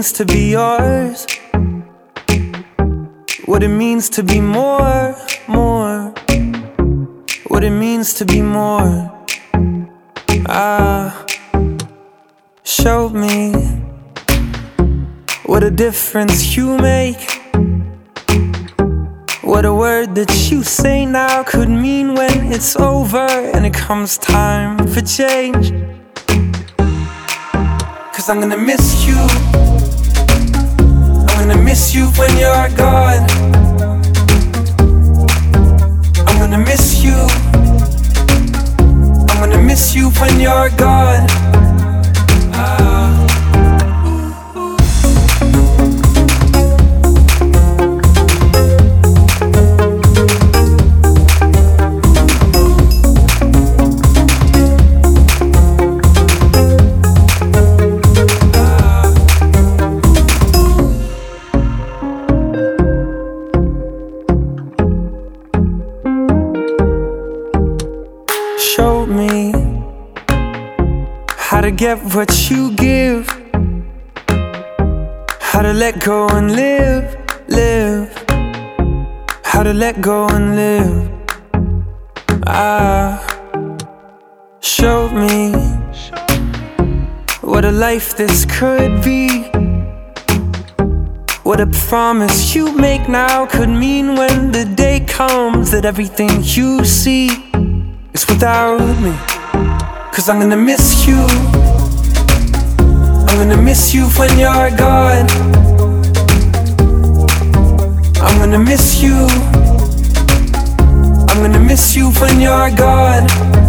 means to be yours, what it means to be more, what it means to be more. Show me what a difference you make, what a word that you say now could mean when it's over and it comes time for change. 'Cause I'm gonna miss you, I'm gonna miss you when you're gone. I'm gonna miss you, I'm gonna miss you when you're gone. Show me how to get what you give, how to let go and live, how to let go and live. Show me what a life this could be, what a promise you make now could mean when the day comes that everything you see is without me. 'Cause I'm gonna miss you, I'm gonna miss you when you're gone. I'm gonna miss you, I'm gonna miss you when you're gone.